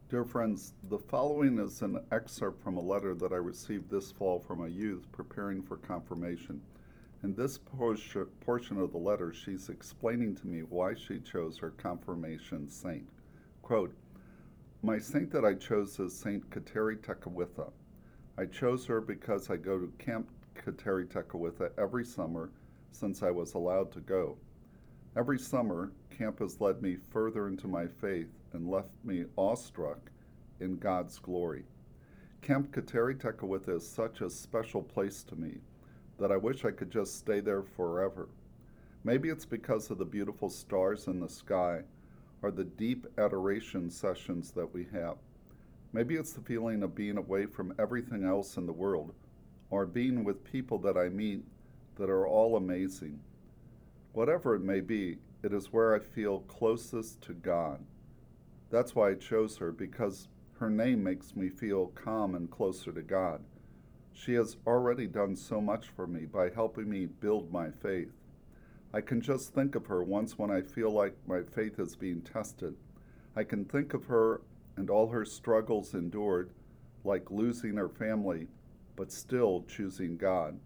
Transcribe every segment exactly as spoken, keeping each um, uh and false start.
Dear friends, the following is an excerpt from a letter that I received this fall from a youth preparing for confirmation. In this portion of the letter, she's explaining to me why she chose her confirmation saint. Quote, "My saint that I chose is Saint Kateri Tekakwitha. I chose her because I go to Camp Kateri Tekakwitha every summer since I was allowed to go. Every summer, camp has led me further into my faith and left me awestruck in God's glory. Camp Kateri Tekakwitha is such a special place to me that I wish I could just stay there forever. Maybe it's because of the beautiful stars in the sky or the deep adoration sessions that we have. Maybe it's the feeling of being away from everything else in the world or being with people that I meet that are all amazing. Whatever it may be, it is where I feel closest to God. That's why I chose her, because her name makes me feel calm and closer to God. She has already done so much for me by helping me build my faith. I can just think of her once when I feel like my faith is being tested. I can think of her and all her struggles endured, like losing her family, but still choosing God.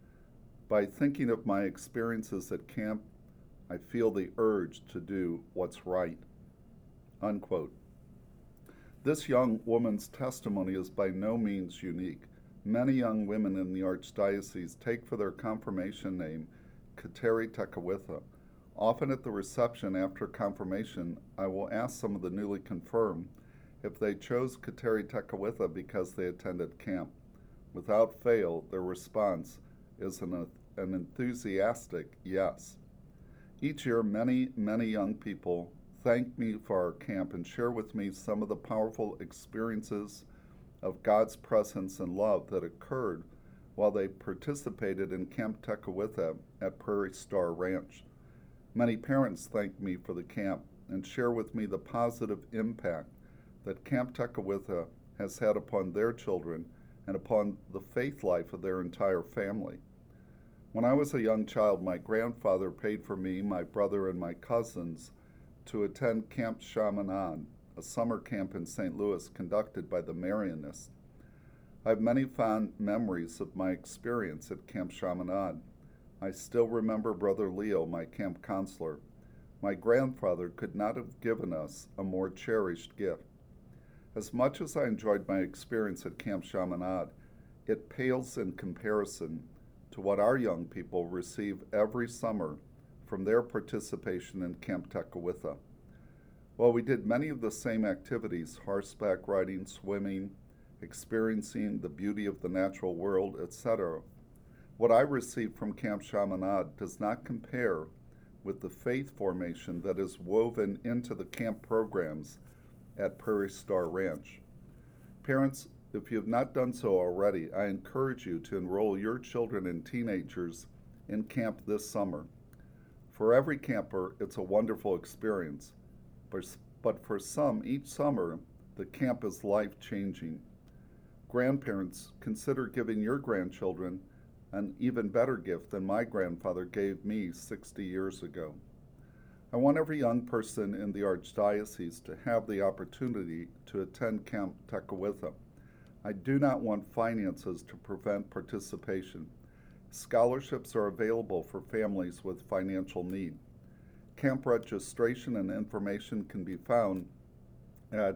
By thinking of my experiences at camp, I feel the urge to do what's right." Unquote. This young woman's testimony is by no means unique. Many young women in the Archdiocese take for their confirmation name Kateri Tekakwitha. Often at the reception after confirmation, I will ask some of the newly confirmed if they chose Kateri Tekakwitha because they attended camp. Without fail, their response is an, an enthusiastic yes. Each year, many, many young people thank me for our camp and share with me some of the powerful experiences of God's presence and love that occurred while they participated in Camp Tekakwitha at Prairie Star Ranch. Many parents thank me for the camp and share with me the positive impact that Camp Tekakwitha has had upon their children and upon the faith life of their entire family. When I was a young child, my grandfather paid for me, my brother, and my cousins to attend Camp Chaminade, a summer camp in Saint Louis conducted by the Marianists. I have many fond memories of my experience at Camp Chaminade. I still remember Brother Leo, my camp counselor. My grandfather could not have given us a more cherished gift. As much as I enjoyed my experience at Camp Chaminade, it pales in comparison to what our young people receive every summer from their participation in Camp Tekakwitha. While we did many of the same activities, horseback riding, swimming, experiencing the beauty of the natural world, et cetera, what I received from Camp Chaminade does not compare with the faith formation that is woven into the camp programs at Prairie Star Ranch. Parents, if you have not done so already, I encourage you to enroll your children and teenagers in camp this summer. For every camper, it's a wonderful experience, but for some, each summer, the camp is life-changing. Grandparents, consider giving your grandchildren an even better gift than my grandfather gave me sixty years ago. I want every young person in the Archdiocese to have the opportunity to attend Camp Tekakwitha. I do not want finances to prevent participation. Scholarships are available for families with financial need. Camp registration and information can be found at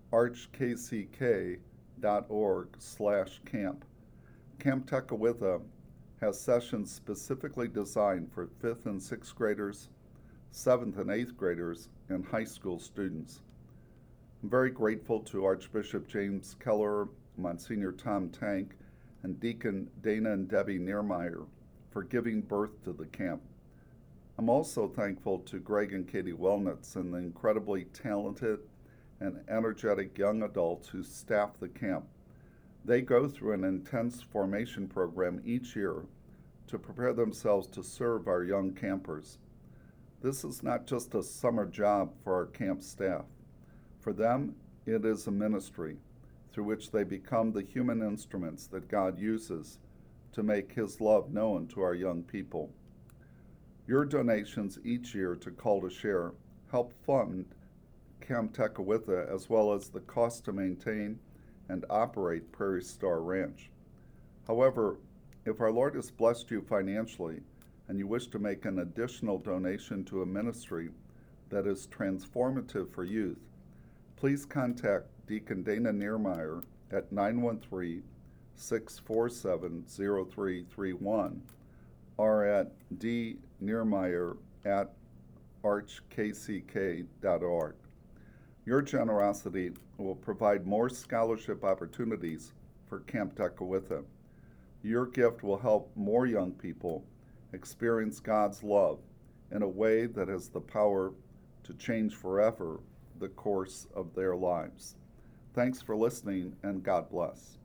archkck dot org slash camp. Camp Tekakwitha has sessions specifically designed for fifth and sixth graders, seventh and eighth graders, and high school students. I'm very grateful to Archbishop James Keller, Monsignor Tom Tank, and Deacon Dana and Debbie Niermeyer for giving birth to the camp. I'm also thankful to Greg and Katie Wellnitz and the incredibly talented and energetic young adults who staff the camp. They go through an intense formation program each year to prepare themselves to serve our young campers. This is not just a summer job for our camp staff. For them, it is a ministry through which they become the human instruments that God uses to make His love known to our young people. Your donations each year to Call to Share help fund Camp Tecawitha, as well as the cost to maintain and operate Prairie Star Ranch. However, if our Lord has blessed you financially and you wish to make an additional donation to a ministry that is transformative for youth, please contact Deacon Dana Niermeyer at nine one three, six four seven, zero three three one or at d niermeyer at arch k c k dot org. Your generosity will provide more scholarship opportunities for Camp Tecawitha. Your gift will help more young people experience God's love in a way that has the power to change forever the course of their lives. Thanks for listening, and God bless.